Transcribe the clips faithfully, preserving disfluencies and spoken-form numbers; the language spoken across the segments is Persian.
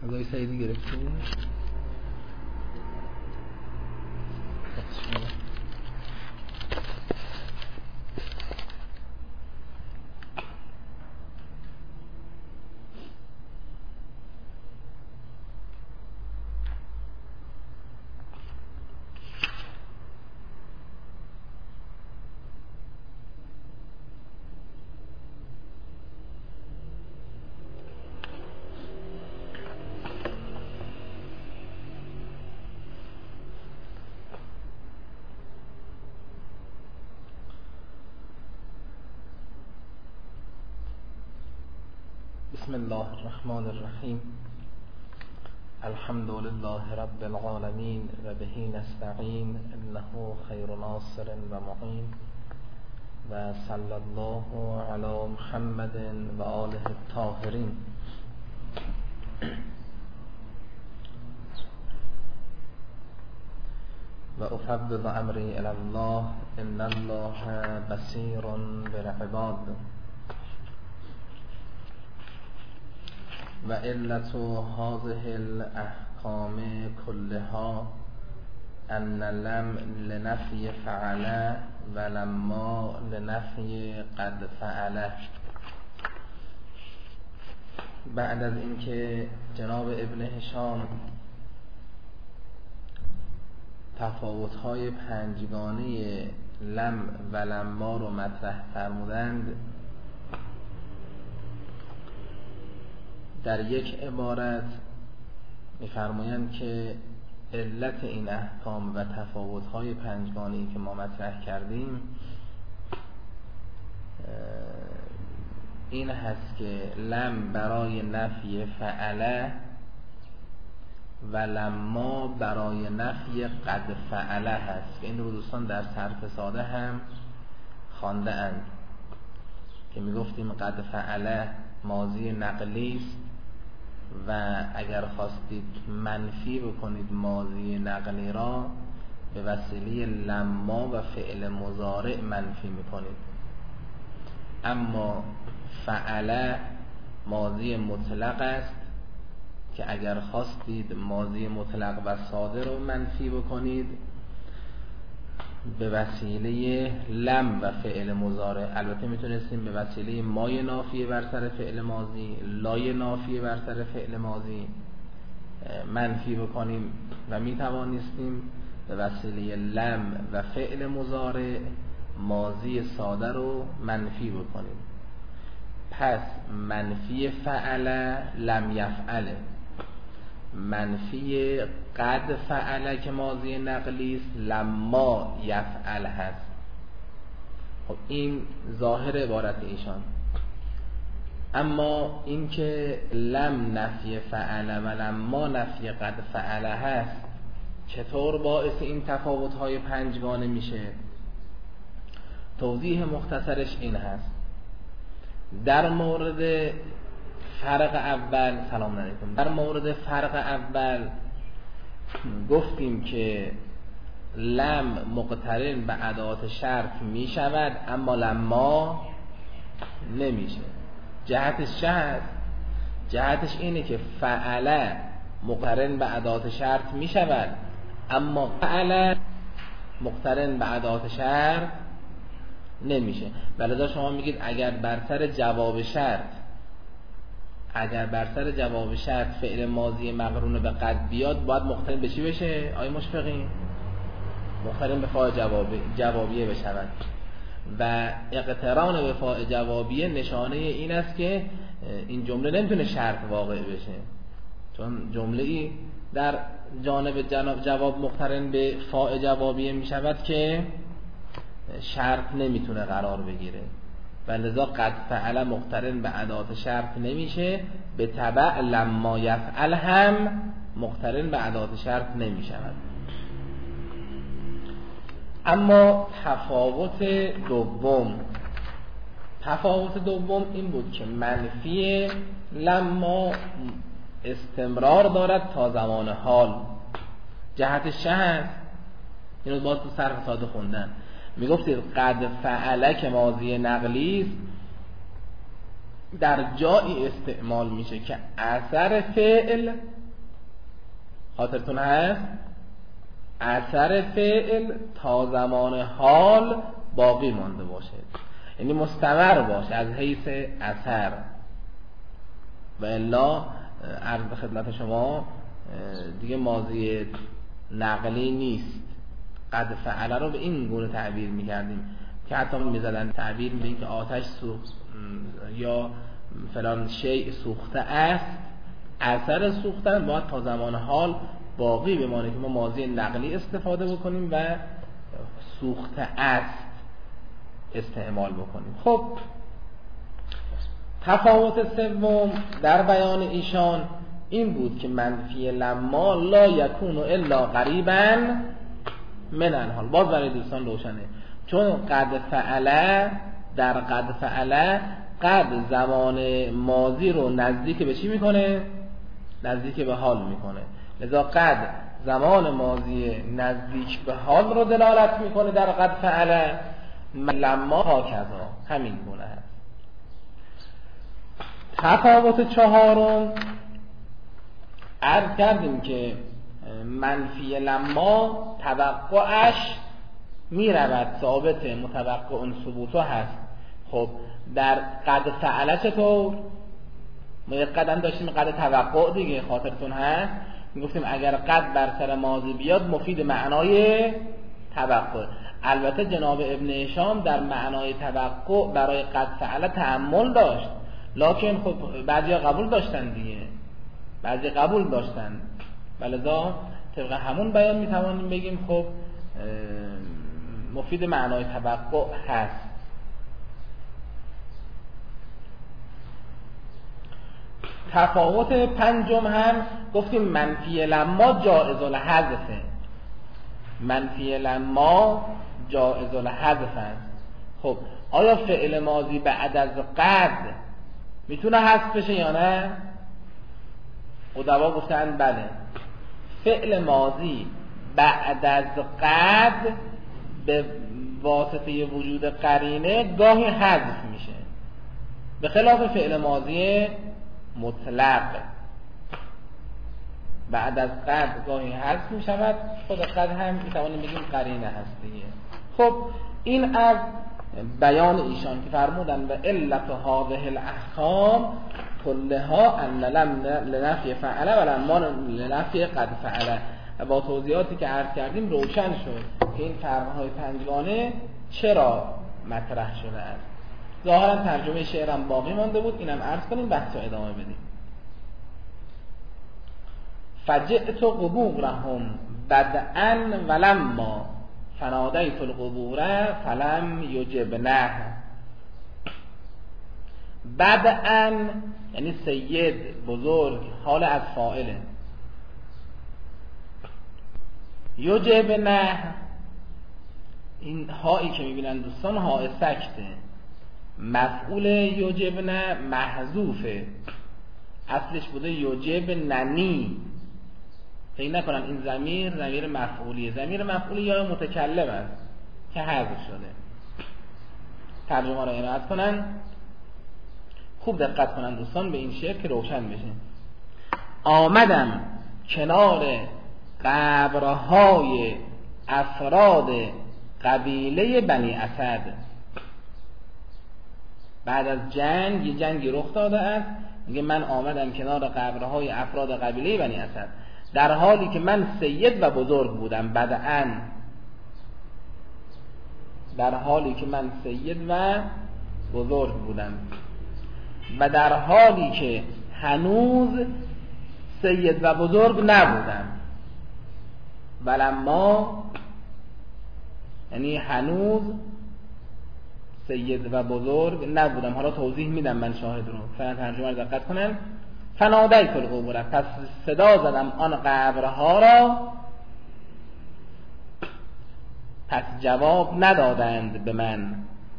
غذای سعیدی گرفتیم. بسم الله الرحمن الرحیم. الحمد لله رب العالمین و به نستعین انه خیر ناصر و معین و صلی الله علی محمد و آله الطاهرین. و افوض امری الی الله ان الله بصیر بالعباد. و علت هذه الاحکام كلها ان لم لنفی فعل و لما لنفی قد فعل. بعد از اینکه جناب ابن هشام تفاوت‌های پنجگانه لم و لما رو مطرح فرمودند، در یک عبارت می‌فرمایند که علت این احکام و تفاوت‌های پنجگانه‌ای که ما مطرح کردیم این هست که لم برای نفی فعله و لما برای نفی قد فعله هست که این رو دوستان در صرف ساده هم خوانده اند که میگفتیم قد فعله ماضی نقلی است و اگر خواستید منفی بکنید ماضی نقلی را به وسیله لما و فعل مضارع منفی میکنید. اما فعله ماضی مطلق است که اگر خواستید ماضی مطلق و ساده رو منفی بکنید به وسیله لم و فعل مضارع. البته میتونستیم به وسیله مای نافیه بر سر فعل ماضی، لای نافیه بر سر فعل ماضی منفی بکنیم و میتوانستیم به وسیله لم و فعل مضارع ماضی ساده رو منفی بکنیم. پس منفی فعل لم یفعله، منفی قد فعله که ماضی نقلی است لما یفعل هست. خب این ظاهر عبارت ایشان. اما این که لم نفی فعله و لما نفی قد فعله هست چطور باعث این تفاوت‌های پنجگانه میشه؟ توضیح مختصرش این هست. در مورد فرق اول سلام علیکم در مورد فرق اول گفتیم که لم مقترن به ادات شرط می شود اما لما نمیشه. جهتش چه هست؟ جهتش اینه که فعله مقترن به ادات شرط می شود اما فعله مقترن به ادات شرط نمیشه. ولذا شما میگید اگر بر سر جواب شرط اگر بر سر جواب شرط فعل ماضی مقرون به قد بیاد باید مقترن به چی بشه؟ آیا مشفقین؟ مقترن به فاعل جوابی جوابیه بشود و اقتران به فاعل جوابیه نشانه این است که این جمله نمیتونه شرط واقع بشه، چون جمله ای در جانب جواب مقترن به فاعل جوابیه میشود که شرط نمیتونه قرار بگیره و لذا قد فعل مقترن به ادات شرط نمیشه، به تبع لما یفعل هم مقترن به ادات شرط نمیشود. اما تفاوت دوم تفاوت دوم این بود که منفی لما استمرار دارد تا زمان حال. جهتش چه هست؟ اینو باز تو صرف ساده خوندن میگفتید قد فعله که ماضی نقلی است در جایی استعمال میشه که اثر فعل، خاطرتون هست، اثر فعل تا زمان حال باقی مانده باشه، یعنی مستمر باشه از حیث اثر. و الا عرض به خدمت شما دیگه ماضی نقلی نیست. قد فعل رو به این گونه تعبیر می‌کردیم که حتی می‌زدن تعبیر می‌دین که آتش سوخت یا فلان شیء سوخته است، اثر سوختن باید تا زمان حال باقی بمانه که ما ماضی نقلی استفاده بکنیم و سوخته است استعمال بکنیم. خب تفاوت سوم در بیان ایشان این بود که منفی لما لا یکون الا قریبا من الحال. باز برای دوستان روشنه، چون قد فعله در قد فعله قد زمان ماضی رو نزدیک به چی میکنه؟ نزدیک به حال میکنه. لذا قد زمان ماضی نزدیک به حال رو دلالت میکنه در قد فعله، لما ها کذا همین گونه هست. تفاوت چهارم عرض کردیم که منفی لما توقعش میرود ثابت، متوقع اون ثبوتو هست. خب در قد فعله چطور؟ ما یک قدم داشتیم قد توقع دیگه، خاطرتون هست میگفتیم اگر قد بر سر ماضی بیاد مفید معنای توقع. البته جناب ابن هشام در معنای توقع برای قد فعله تأمل داشت، لکن خب بعضی قبول داشتن دیگه، بعضی قبول داشتن، ولذا طبق همون بیان میتوانیم بگیم خب مفید معنای توقع هست. تفاوت پنجم هم گفتیم منفی لما جائز الحذف، منفی لما جائز الحذف است. خب آیا فعل ماضی بعد از قد میتونه حذف بشه یا نه؟ ادبا گفتن بله، فعل ماضی بعد از قد به واسطه وجود قرینه گاهی حذف میشه، به خلاف فعل ماضی مطلق بعد از قد گاهی حذف میشود، خود قد هم میتوانیم بگیم قرینه هست دیگه. خب این از بیان ایشان که فرمودن و علت هذه الاحکام کلها ان لم لنفی فعله و لما لنفی قد فعله. و با توضیحاتی که عرض کردیم روشن شد که این فرمانهای پنجگانه چرا مطرح شده است. ظاهرا ترجمه شعرم باقی مانده بود، اینم عرض کنیم بحث رو ادامه بدیم. فجئت قبورهم بدءا ولما فنادیت القبور فلم یجبنه. بدءا یعنی سید بزرگ، حال از فاعله. یجبنه این هایی که میبینن دوستان های سکته، مفعول یجبنه محذوفه، اصلش بوده یجب ننی. فکر نکنن این ضمیر ضمیر مفعولیه، ضمیر مفعولی یا متکلم است که حذف شده. ترجمه را عنایت کنن، خوب دقت کنن دوستان به این شعر که روشن بشه. آمدم کنار قبرهای افراد قبیله بنی اسد. بعد از جنگ یه جنگی رخ داده است، میگه من آمدم کنار قبرهای افراد قبیله بنی اسد در حالی که من سید و بزرگ بودم. بدءا در حالی که من سید و بزرگ بودم و در حالی که هنوز سید و بزرگ نبودم. ولما یعنی هنوز سید و بزرگ نبودم. حالا توضیح میدم من شاهد رو، فقط ترجمه رو دقت کنن. فنادیت القبور، پس صدا زدم آن قبرها را، پس جواب ندادند به من.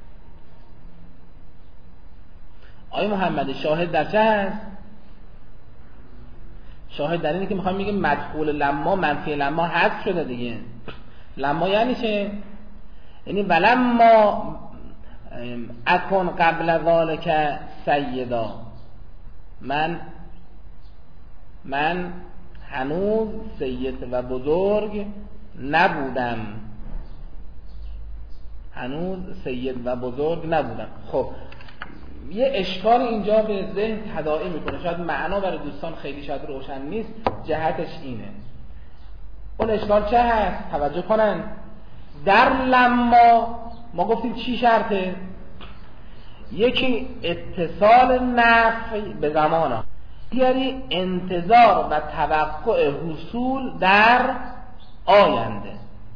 آقای محمد شاهد در چه هست؟ شاهد در اینه که میخوایم میگیم مدخول لما منفی لما حذف شده دیگه. لما یعنی چه؟ یعنی ولما اکن قبل ذالک سیدا، من من هنوز سید و بزرگ نبودم، هنوز سید و بزرگ نبودم. خب یه اشکال اینجا به ذهن تداعی میکنه، شاید معنا برای دوستان خیلی شاید روشن نیست، جهتش اینه. اون اشکال چه هست؟ توجه کنن. در لما ما گفتیم چی شرطه؟ یکی اتصال نفی به زمان، دیگری انتظار و توقع حصول در آینده.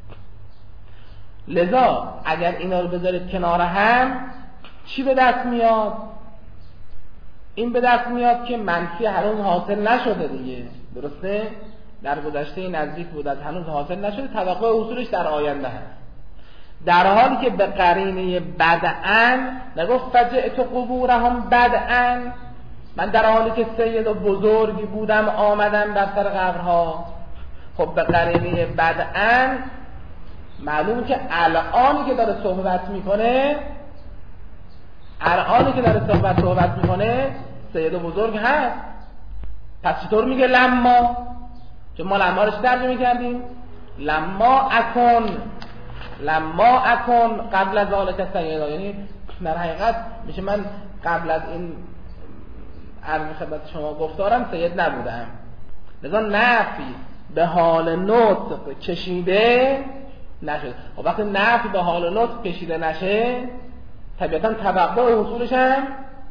لذا اگر اینا رو بذارید کنار هم چی به دست میاد؟ این به دست میاد که منفی هنوز حاصل نشده دیگه، درسته؟ در گذشته نزدیک بودن هنوز حاصل نشده، توقع حصولش در آینده هست. در حالی که به قرینه بدعن نگفت فجئت قبورهم بدعن، من در حالی که سید و بزرگی بودم آمدم در سر قبرها. خب به قرینه بدعن معلومه که الانی که داره صحبت میکنه الانی که داره صحبت صحبت میکنه سید و بزرگ هست. پس چطور میگه لما؟ چون ما لما رو چه ترجمه کردیم؟ لما اکن، لما اکن قبل از ذالک سیدا، یعنی در حقیقت میشه من قبل از این عرض خدمت شما گفتارم سید نبودم. لذا نفی به حال نطق کشیده نشد. و وقتی نفی به حال نطق کشیده نشه طبیعتا توقع حصولش هم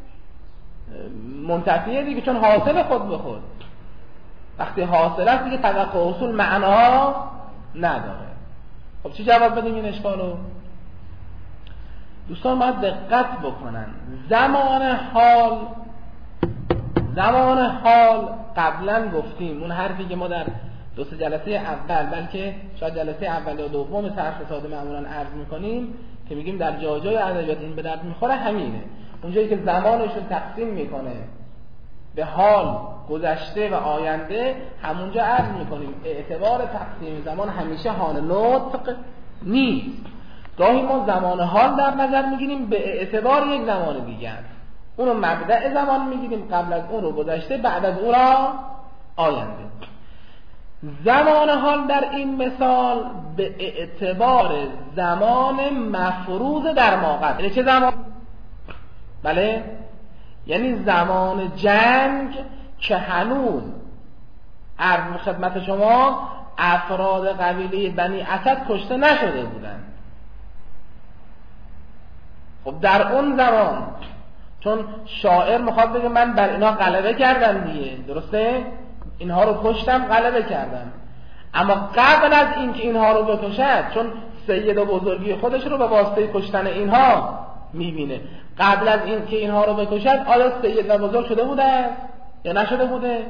منتفیه دیگه، چون حاصل خود به خود. وقتی حاصل است دیگه توقع حصول معنا نداره. خب چی جواب بدیم این اشکالو؟ دوستان باید دقت بکنن. زمان حال زمان حال قبلا گفتیم، اون حرفی که ما در دو سه جلسه اول، بلکه شاید جلسه اول یا دوم صرف ساده معمولا عرض میکنیم که میگیم در جای جای ادبیات این به درد میخوره همینه. اونجایی که زمانشون تقسیم میکنه به حال، گذشته و آینده، همونجا عرض میکنیم اعتبار تقسیم زمان همیشه حال نطق نیست. گاهی ما زمان حال در نظر میگیریم به اعتبار یک زمان دیگر، اونو مبدأ زمان میگیریم، قبل از اون رو گذشته، بعد از اون را آینده. زمان حال در این مثال به اعتبار زمان مفروض در ما قبل. یعنی چه زمان؟ بله، یعنی زمان جنگ که هنوز عرض خدمت شما افراد قبیله بنی اسد کشته نشده بودند. خب در اون زمان چون شاعر میخواد بگه من بر اینا غلبه کردم دیگه، درسته؟ اینها رو کشتم، غلبه کردم. اما قبل از اینکه اینها رو بکشد، چون سید و بزرگی خودش رو به واسطه کشتن اینها میبینه، قبل از اینکه اینها رو بکشد آیا سید و بزرگ شده بوده یا نشده بوده؟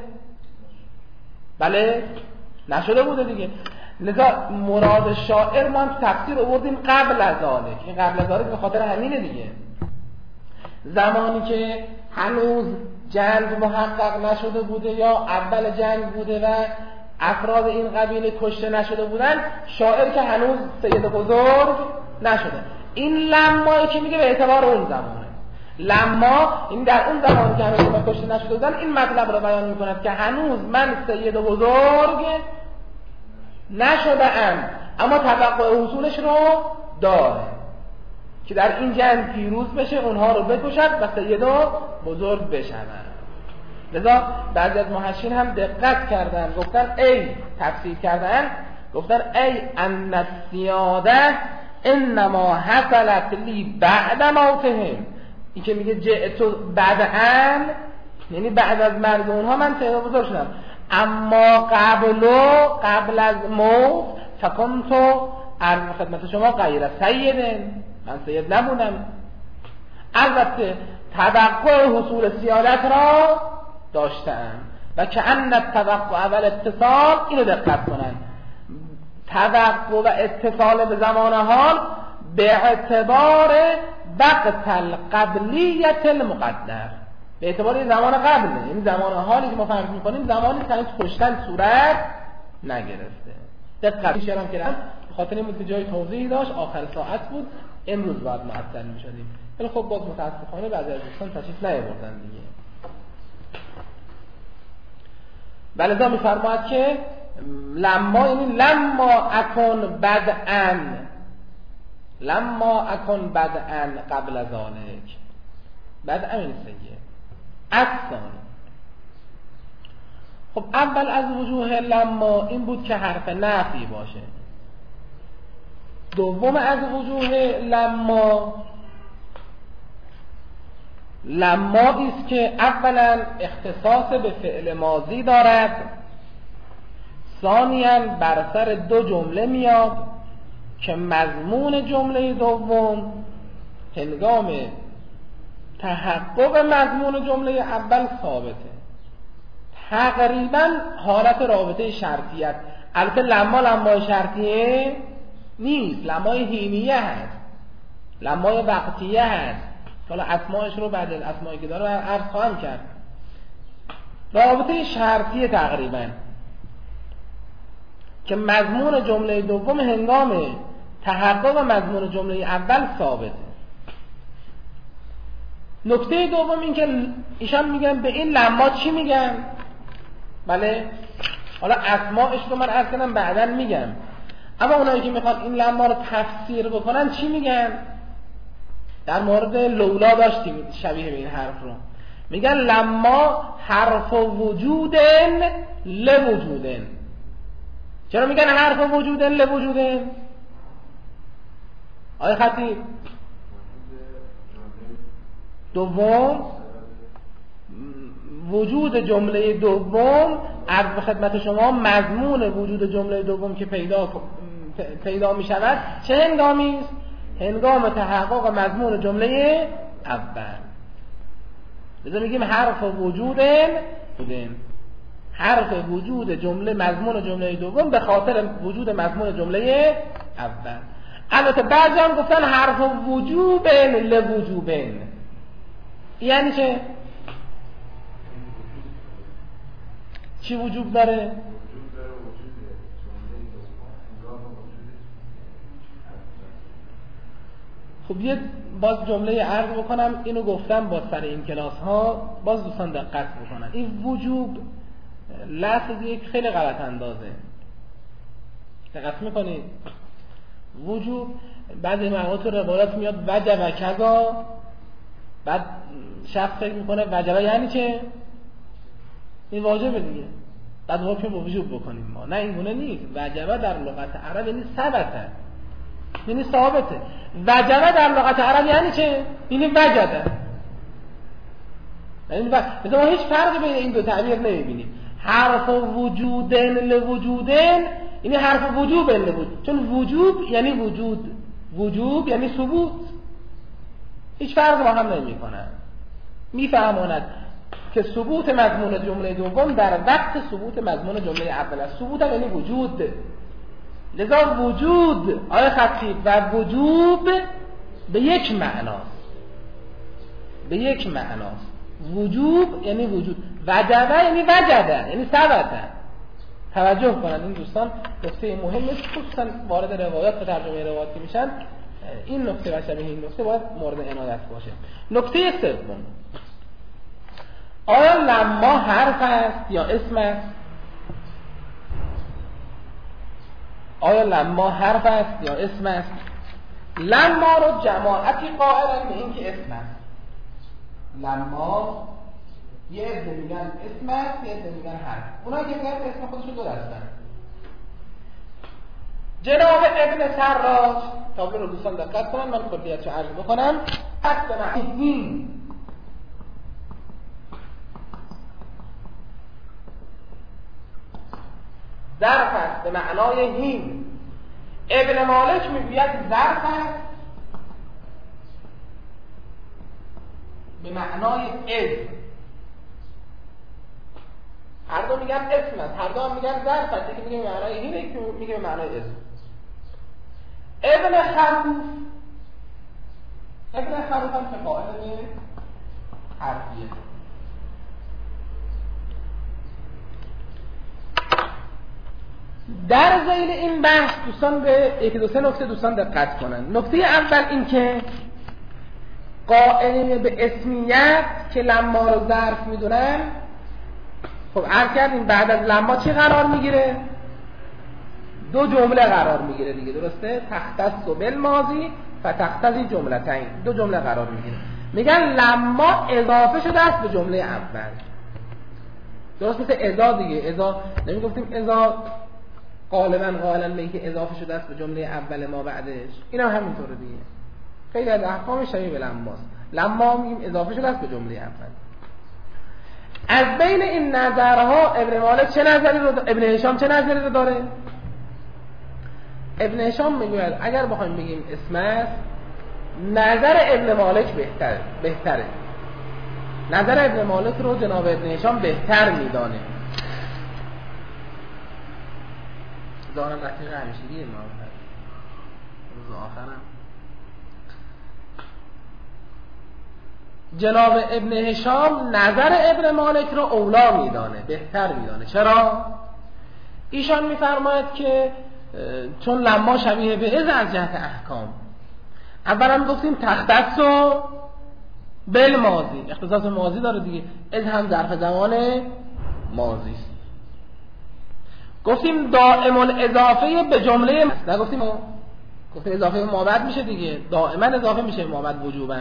بله نشده بوده دیگه. لذا مراد شاعر ما هم تفسیر آوردیم قبل از ذالک. این قبل از ذالک به خاطر همینه دیگه، زمانی که هنوز جنگ محقق نشده بوده یا اول جنگ بوده و افراد این قبیله کشته نشده بودن، شاعر که هنوز سید بزرگ نشده. این لمایی که میگه به اعتبار اون زمانه. لما این در اون زمانی که هنوز کشته نشده بودن، این مطلب رو بیان میکند که هنوز من سید بزرگ نشده ام، اما توقع حصولش رو داره که در این جنگ پیروز بشه، اونها رو بکشد و سید بزرگ بشوند. لذا بعضی از محشین هم دقت کردن، گفتن ای تفسیر کردن، گفتن ای ان السیاده انما حصلت لی بعد موتهم. این که میگه جئتو بعدن، یعنی بعد از مرگ اونها من سید بزرگ شدم، اما قبلو قبل از موت فکنتو عرض خدمت شما غیر سیدن، من سید نبودم. البته توقع حصول سیادت را داشتم و که ان التوقع و الاتصال، اینو دقت کنن، توقع و اتصال به زمان حال به اعتبار وقت القبلیت المقدر، به اعتبار زمان قبله، یعنی زمان حالی که ما فرض میکنیم زمانی که کشتن صورت نگرفته. دقت کردم که خاطر این بود که جای توضیح داشت، آخر ساعت بود، امروز باید معطل میشدیم. ولی خب باز متاسفانه بعضی از دوستان تشریف نیاوردن دیگه. ولذا میفرماید که لما یعنی لما اکن بدعن، لما اکن بدعن قبل ذالک، بدعن این سیه اصلا. خب اول از وجوه لما این بود که حرف نفی باشه. دوم از وجوه لما لما است که اولا اختصاص به فعل ماضی دارد، ثانیاً بر سر دو جمله میاد که مضمون جمله دوم هنگام تحقق مضمون جمله اول ثابته. تقریبا حالت رابطه شرطیت، البته لما لما شرطیه نیست، لمای حینیه هست، لمای وقتیه هست. حالا اسمایش رو بعد اسمایی که داره عرض خواهم کرد. رابطه شرطیه تقریبا که مضمون جمله دوم هنگام تحقق مضمون جمله اول ثابته. نکته دوم این که ایشان میگن به این لما چی میگن؟ بله حالا اسمایش رو من عرض کنم بعداً میگم، اما اونایی که میخوان این لما رو تفسیر بکنن چی میگن؟ در مورد لولا داشتیم شبیه به این حرف رو، میگن لما حرف وجودن لوجودن. چرا میگن حرف وجودن لوجودن؟ آیا خطیب دوم وجود جمله دوم عرض به خدمت شما مضمون وجود جمله دوم که پیدا پیدا می شود چه هنگامی است؟ هنگام تحقق مضمون جمله اول. لذا میگیم حرف وجودن بودن، حرف وجود جمله مضمون جمله دوم به خاطر وجود مضمون جمله اول. البته بعضی هم گفتن حرف وجوبن لوجوبن. یعنی چه؟ چی وجوب داره؟ خب یه باز جمله عرض بکنم، اینو گفتم با سر این کلاس ها، باز دوستان دقت بکنن. این وجوب لفظ یک خیلی غلط اندازه. دقت میکنید؟ وجوب بعضی مقامات رو روایات میاد وجب کذا، بعد شخص فکر میکنه وجبه یعنی چه؟ این واجبه دیگه، بعد حکم با وجوب بکنیم ما. نه این گونه نیست. وجبه در لغت عرب یعنی ثبته، یعنی ثابته. وجبه در لغت عرب یعنی چه؟ یعنی وجده. یعنی مثلا ما هیچ فرقی بین این دو تعبیر نمیبینیم. حرف وجودن لوجودن یعنی حرف وجوب لوجود، چون وجوب یعنی وجود، وجوب یعنی ثبوت. هیچ فرق با هم نمیکنن. میفهماند که ثبوت مضمون جمله دوم در وقت ثبوت مضمون جمله اول است. ثبوت یعنی وجود. لذا وجود آیا خطیب و وجوب به یک معناست، به یک معناست. وجوب یعنی وجود، وجبه یعنی وجده، یعنی ثبته. توجه کنند این دوستان، نکته مهم است، خصوصا وارد روایات و ترجمه روایات میشن. این نکته و شبیه این نکته باید مورد عنایت باشه. نکته سوم، آیا لما حرف است یا اسم است؟ آیا لما حرف است یا اسم است؟ لما رو جماعتی قائلن به این که اسم است. لما یه عده میگن اسم است، یه عده میگن حرف. اونایی که میگن اسم خودشون دو دستن. جناب ابن سراج، تابلو رو دوستان دقت کنن، من کلیتشو عرض بکنم. حرف معنی ظرف است به معنای هین. ابن مالک میگوید ظرف است به معنای از. هر دو میگن اسم است، هر دو هم میگن ظرف است. یکی میگه به معنای هین، یکی میگه به معنای از. ابن خلوف ابن خلوف هم که قائل به حرفیه. در ذیل این بحث دوستان به یکی دو سه نکته دوستان دقت کنن. نکته اول این که قائلین به اسمیت که لما رو ظرف میدونن، خب عرض کردیم بعد از لما چی قرار میگیره؟ دو جمله قرار میگیره دیگه، درسته؟ تختص بالماضی و تقتضی جملتین، دو جمله قرار میگیره. میگن لما اضافه شده است به جمله اول، درست مثل اذا دیگه. اذا نمیگفتیم اذا غالبا قائلا به اینکه اضافه شده است به جمله اول ما بعدش، این هم همینطوره دیگه. خیلی از احکام شبیه به لماست. لما میگیم اضافه شده است به جمله اول. از بین این نظرها ابن مالک چه نظری رو ابن هشام چه نظری رو داره؟ ابن هشام میگوید اگر بخوایم بگیم اسم است، نظر ابن مالک بهتره بهتره نظر ابن مالک رو جناب ابن هشام بهتر میدانه. دارم رفیق همیشگی ما روز آخرم جناب ابن هشام نظر ابن مالک رو اولا میدانه، بهتر میدانه. چرا؟ ایشان میفرماید که چون لما شبیه به از از جهت احکام، اولا گفتیم تختص و بالماضی، اختصاص ماضی داره دیگه، از هم ظرف زمان ماضی است. گفتیم دائم الاضافه به جمله، نگفتیم گفتیم اضافه ما بعد میشه دیگه، دائما اضافه میشه ما بعد وجوبا.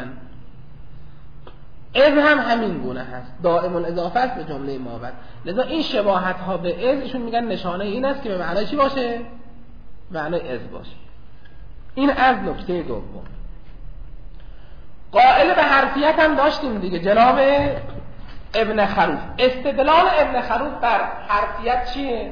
از هم همین گونه هست، دائم الاضافه است به جمله ما بعد. لذا این شباهت ها به از ایشون میگن نشانه این است که به معنای چی باشه؟ معنای از باشه. این از نکته دوم. قائل به حرفیت هم داشتیم دیگه، جناب ابن خروف. استدلال ابن خروف بر حرفیت چیه؟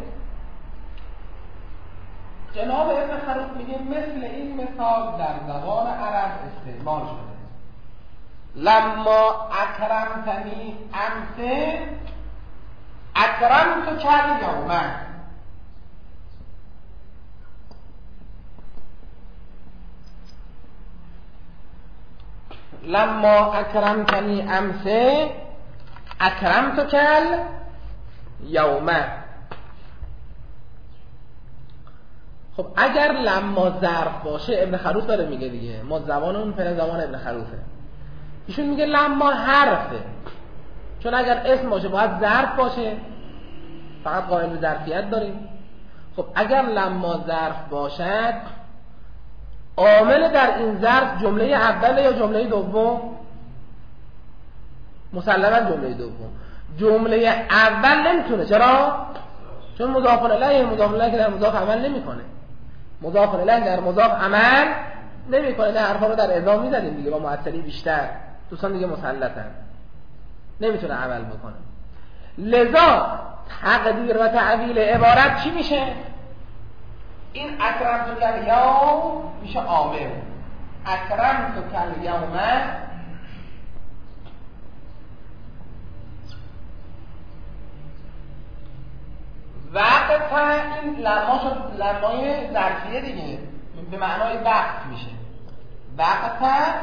جناب ابن خروف میگه مثل این مثال در زبان عرب استعمال شده. لما اکرمتنی امسه اکرمت کل یومه. لما اکرمتنی امسه اکرمت کل یومه. خب اگر لما ظرف باشه، ابن خروف داره میگه دیگه، ما زبان اون پر زبان ابن خروفه، ایشون میگه لما حرفه، چون اگر اسم باشه باید ظرف باشه، فقط قائل به ظرفیت داریم. خب اگر لما ظرف باشد، عامل در این ظرف جمله اول یا جمله دوم؟ مسلما جمله دوم. جمله اول نمیتونه. چرا؟ چون مضاف الیه مضاف الیه که در مضاف عمل نمیکنه، مضاف الیه در مضاف عمل نمیکنه. نه حرفا رو در اضافه میزدیم دیگه با معطلی بیشتر، دوستان دیگه مسلطن، نمیتونه عمل بکنه. لذا تقدیر و تعویل عبارت چی میشه؟ این اکرم تو کل یوم میشه عامل، اکرم تو کل یومه وقت. این لما شد لمای ظرفیه دیگه، به معنای وقت میشه. وقت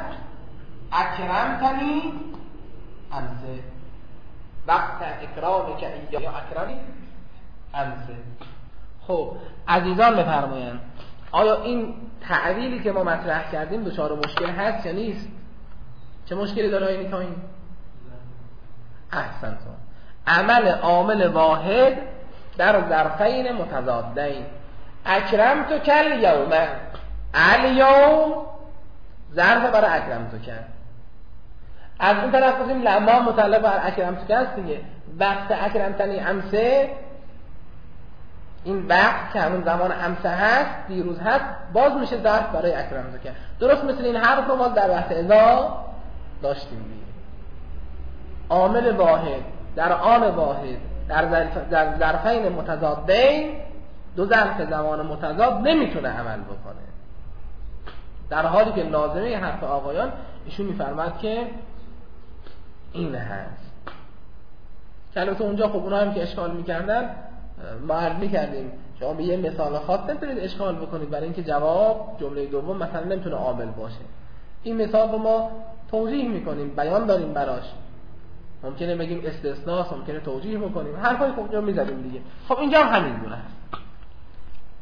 اکرمتنی امسه، وقت اکرامی که یا اکرامی امسه. خب عزیزان بفرمایند آیا این تعویلی که ما مطرح کردیم دچار مشکل هست یا نیست؟ چه مشکلی داره این تایم؟ احسنتون. عمل عامل واحد در ظرفین متضادین. اکرمت کل یوم، الیوم ظرف برای اکرمت کل. از این طرف گفتیم لما متعلق بر اکرمت کل است دیگه. وقت اکرمتنی امسه، این وقت که همون زمان امسه هست، دیروز هست، باز میشه ظرف برای اکرمت کل. درست مثل این حرف رو ما در وقت اذا داشتیم دیگه. عامل واحد در آن واحد در ظرفین متضادین، دو ظرف زمان متضاد نمیتونه عمل بکنه، در حالی که لازمه حرف آقایان ایشون میفرماد که این هست. که البته اونجا خب اونها هم که اشکال میکردن ما عرض میکردیم شما به یه مثال خاص نمیتونید اشکال بکنید، برای اینکه جواب جمله دوم مثلا نمیتونه عامل باشه. این مثال رو ما توضیح میکنیم، بیان داریم براش، ممکنه بگیم استثناء، ممکنه توجیه بکنیم، حرفای خوب اینجا میزدیم دیگه. خب اینجا هم همین گونه هست.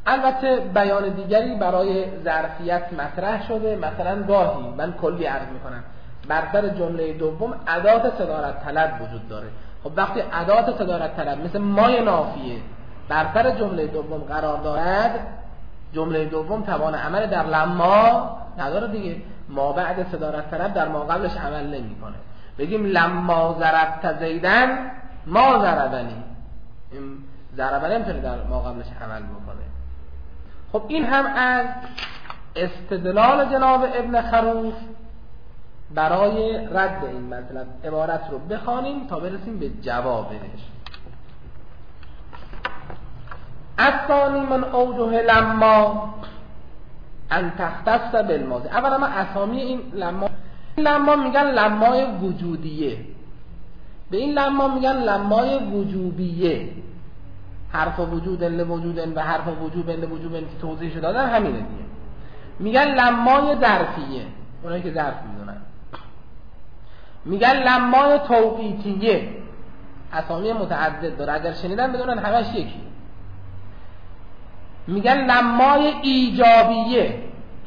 البته بیان دیگری برای ظرفیت مطرح شده. مثلا گاهی من کلی عرض میکنم بر سر جمله دوم ادات صدارت طلب وجود داره. خب وقتی ادات صدارت طلب مثل مای نافیه بر سر جمله دوم قرار دارد، جمله دوم توان عمل در لما نداره دیگه. ما بعد صدارت طلب در ما قبلش عمل نمیکنه. بگیم لما ضربت زیدن ما ضربنی، این ضربنی نمیتونه در ما قبلش عمل بکنه. خب این هم از استدلال جناب ابن خروف برای رد این مطلب. عبارت رو بخوانیم تا برسیم به جوابش. الثانی من اوجه لما ان تختص بالماضی. اولا ما اسامی این لما، این لما میگن لمای وجودیه، به این لما میگن لمای وجوبیه. حرف وجود لوجود و حرف وجوب لوجوب که توضیح شده دادن همینه دیگه. میگن لمای ظرفیه، اونایی که ظرف میدونن. میگن لمای توقیتیه، اسامی متعدد داره، اگر شنیدن بدونن همش یکی. میگن لمای ایجابیه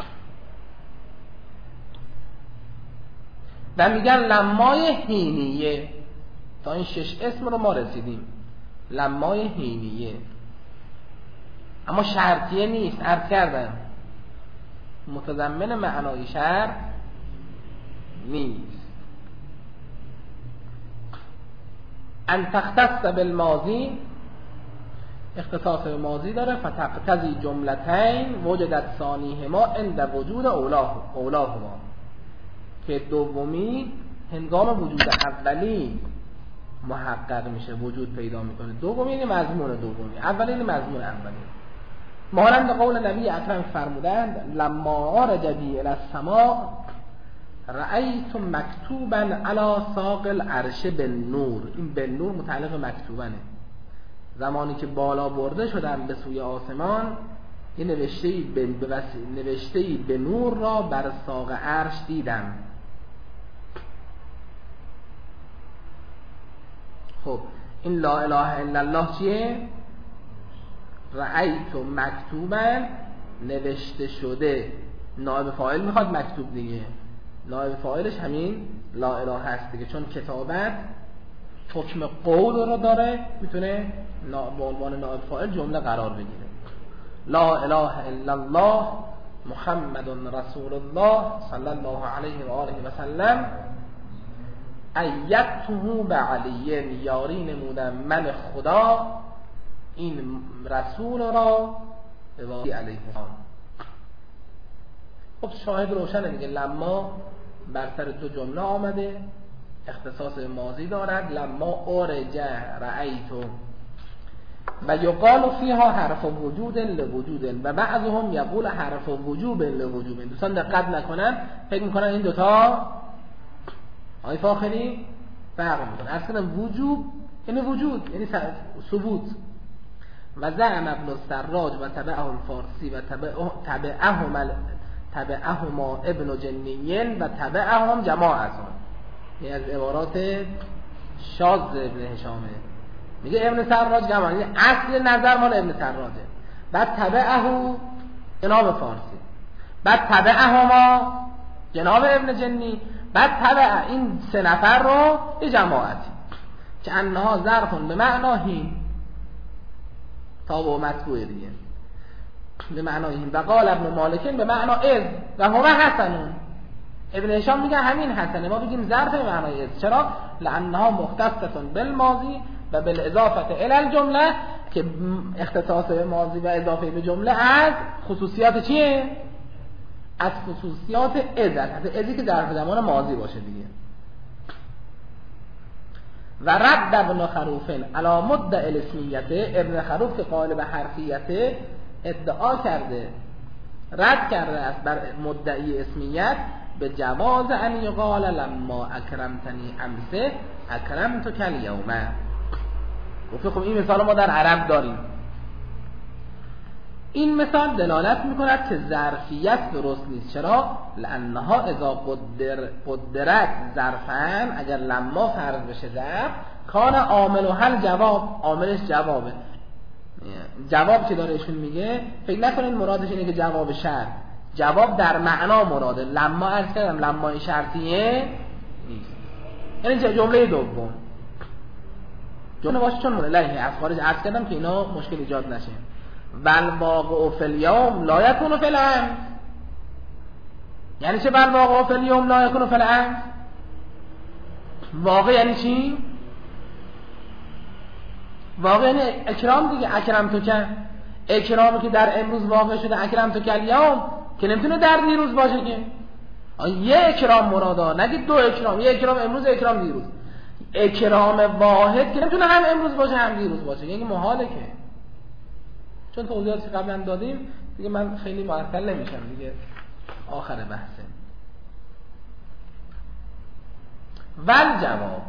و میگن لمای حینیه. تا این شش اسم رو ما رسیدیم. لمای حینیه اما شرطیه نیست، عرض کردم متضمن معنای شرط نیست. ان تختص بالماضی اختصاص به ماضی داره. فتقتضی جملتین وجدت ثانیهما عند وجود اولاه اولاهما، که دومی هنگام وجود اولی محقق میشه، وجود پیدا میکنه. دومی این مضمون دومی، اولی این مضمون اولی. مانند قول نبی اکرم فرمودند لما رجبی الی السماء رأیت مکتوبا علی ساق العرش بالنور. این بالنور متعلق مکتوبنه. زمانی که بالا برده شدم به سوی آسمان، این نوشته‌ای به نوشته‌ای به نور را بر ساق عرش دیدم. خب این لا اله الا الله چیه؟ رأیت مکتوبا، نوشته شده. نائب فاعل میخواد مکتوب دیگه، نائب فاعلش همین لا اله هست دیگه، چون کتابت حکم قول رو داره، میتونه به عنوان نائب فاعل جمله قرار بگیره. لا اله الا الله محمد رسول الله صلی الله علیه و آله و سلم ایدته بعلی، یاری نمودم من خدا این رسول را به واسطه علیه السلام. خب شاهد روشنه دیگه. لما بر سر دو جمله آمده، اختصاص ماضی دارد. لما ارجع رأیتو و یقال فیها حرف وجود لوجود و بعضهم یقول حرف وجوب لوجوب. دوستان دقت نکنن، فکر میکنن این دوتا آی فاخری فرق میکنه. اصلا وجوب یعنی وجود، یعنی ثبوت. و زعم ابن السراج و تبعه الفارسی و تبعهم تبعهما ابن جنین و تبعهم جماعتون. این از عبارات شاذ ابن هشامه. میگه ابن سراج جماعت، یعنی اصل نظر مال ابن سراجه. بعد تبعه جناب فارسی، بعد تبعهما جناب ابن جنی، بعد تبع این سه نفر رو یه جماعتی که انها ظرفون به معناهین تابع و مطبوع دیگه، به معناهین. و قال ابن مالکین به معنا از و هم حسنون. ابن هشام میگه همین حسنه، ما بگیم ظرف به معنای از. چرا؟ لانها مختصتون بالماضی و بالاضافه الی الجمله، که اختصاص به ماضی و اضافه به جمله از خصوصیات چیه؟ از خصوصیات از، از ازی که ظرف زمان ماضی باشه دیگه. و رد ابن خروفن علی مدعی الاسمیت، ابن خروف که قائل به حرفیت ادعا کرده، رد کرده است بر مدعی اسمیت به جواز ان یقال لما اکرمتنی امسه اکرمتک الیوم. گفت خب این مثال ما در عرب داریم. این مثال دلالت میکند که ظرفیت درست نیست. چرا؟ لانها اذا قدر قدرت ظرفن، اگر لما فرض بشه ظرف، کان عامل و حل جواب، عاملش جوابه. جواب که داره ایشون میگه فکر نکنین مرادش اینه که جواب شرط، جواب در معنا مراده. لما عرض کردم لما شرطیه نیست، یعنی جمله دوم جمله باشه چون ملهی از خارج عرض کردم که اینا مشکل ایجاد نشه. ول واقع فی الیوم لا یکون فی الامس، یعنی چه ول واقع فی الیوم لا یکون فی الامس؟ واقع یعنی چی؟ واقع یعنی اکرام دیگه. اکرم تو که اکرامی که در امروز واقع شده اکرم تو که الیوم که نمیتونه در دیروز باشه که. یه اکرام مرادا، نگید دو اکرام، یه اکرام امروز اکرام دیروز. اکرام واحد که نمیتونه هم امروز باشه هم دیروز باشه، یعنی محاله که. چون توضیحاتی قبلا دادیم دیگه من خیلی معطل نمیشم دیگه، آخر بحثه. ول جواب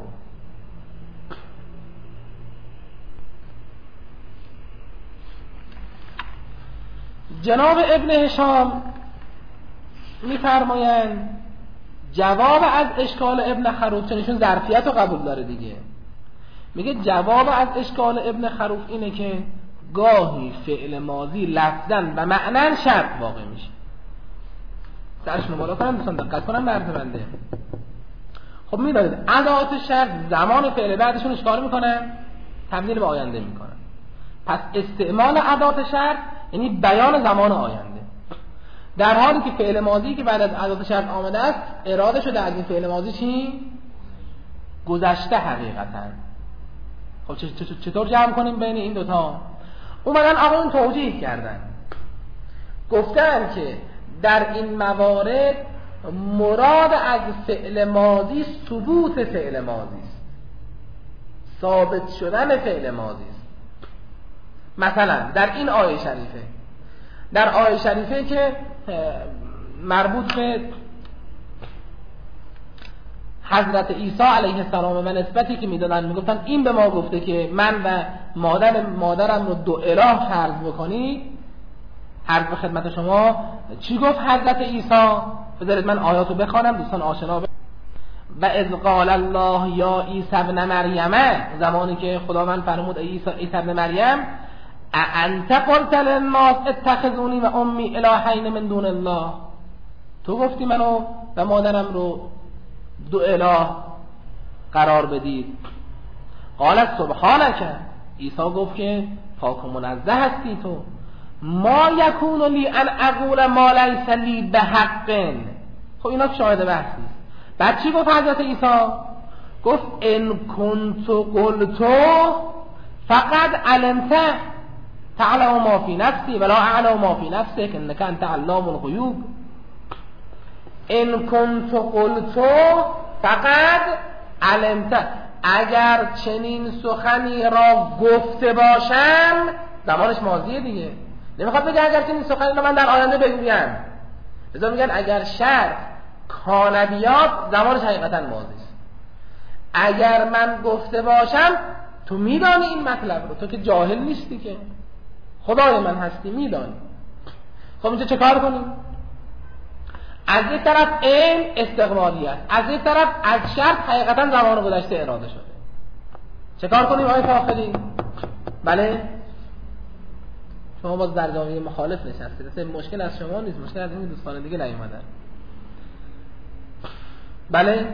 جناب ابن هشام میفرمایند جواب از اشکال ابن خروف، چون ایشون ظرفیت رو قبول داره دیگه، میگه جواب از اشکال ابن خروف اینه که گاهی فعل ماضی لفظاً و معناً شرط واقع میشه. درشون بالا کنم دوستان دقت کنم به عرض بنده. خب میدونید ادوات شرط زمان فعل بعدشون اشکال میکنن، تبدیل به آینده میکنن. پس استعمال ادوات شرط یعنی بیان زمان آینده، در حالی که فعل ماضی که بعد از ادوات شرط آمده است اراده شده از این فعل ماضی چی؟ گذشته حقیقتا. خب چطور جمع کنیم بین این دوتا؟ اومدن آقایون توجیه کردن، گفتن که در این موارد مراد از فعل ماضی ثبوت فعل ماضی است، ثابت شدن فعل ماضی است. مثلا در این آیه شریفه، در آیه شریفه که مربوط به حضرت عیسی علیه السلام و نسبتی که میدادن، میگفتن این به ما گفته که من و مادر مادرم رو دو اله فرض بکنید. عرض به خدمت شما چی گفت حضرت عیسی؟ بذارید من آیاتو بخوانم دوستان آشنا ب... و اذ قال الله یا عیسی ابن مریم، زمانی که خداوند فرمود عیسی عیسی ابن مریم انت قلت للناس اتخذونی و امی الهین من دون الله، تو گفتی منو و مادرم رو دو اله قرار بدید. قال سبحانک، عیسی گفت که پاک و منزه هستی تو، ما یکون لی ان اقول ما لیس لی بحق. خب اینا شاهد بحثی است. بعد چی گفت حضرت عیسی؟ گفت ان کنت قلتو فقد علمت تعلم ما فی نفسی ولا اعلم ما فی نفسک انک انت علام الغیوب. ان کنت قلتو فقد علمت، اگر چنین سخنی را گفته باشم، زمانش ماضیه دیگه، نمیخواد بگه اگر چنین سخنی را من در آینده بگویم، لذا میگن اگر شرط کان بیاد زمانش حقیقتا ماضی است. اگر من گفته باشم تو میدانی این مطلب رو، تو که جاهل نیستی که، خدای من هستی میدانی. خب اینجا چه کار کنیم؟ از یک طرف علم استقبالی است، از یک طرف از شرط حقیقتا زمان گذشته اراده شده. چه کار کنیم آقای فاخری؟ بله شما باز در جامعه مخالف نشستید، مشکل از شما نیست، مشکل از این دوستان دیگه نیومدن. بله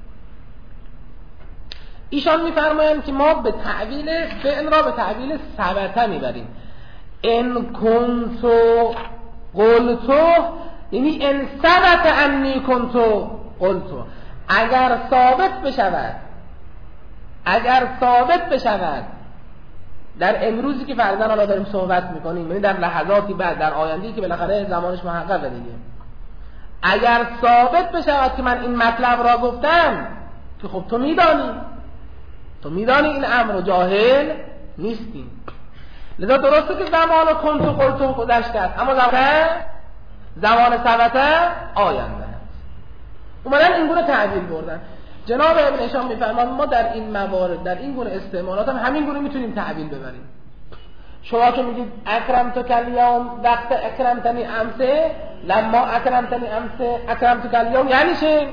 ایشان میفرمایند که ما به تعویل فعل را به تعویل ثبته میبریم. ان کنتو قلتو یعنی ان ثبت انی کنتو قلتو، اگر ثابت بشود، اگر ثابت بشود در امروزی که فرضاً حالا داریم صحبت میکنیم، یعنی در لحظاتی بعد در آینده‌ای که بالاخره زمانش محققه دیگه، اگر ثابت بشود که من این مطلب را گفتم، که خب تو میدانی تو میدانی این امر جاهل نیستی، لذا درسته که زمان کنت و قلت گذشته است، اما زمان زمان ثبته آینده است. اومدن این گونه تعبیر بردن. جناب ابن هشام میفرماد ما در این موارد، در این گونه استعمالات هم همین گونه میتونیم تعبیر ببریم. شما که میگید اکرمتو کلیوم وقت اکرمتنی امسه، لما اکرمتنی امسه اکرمتو کلیوم یعنی چه؟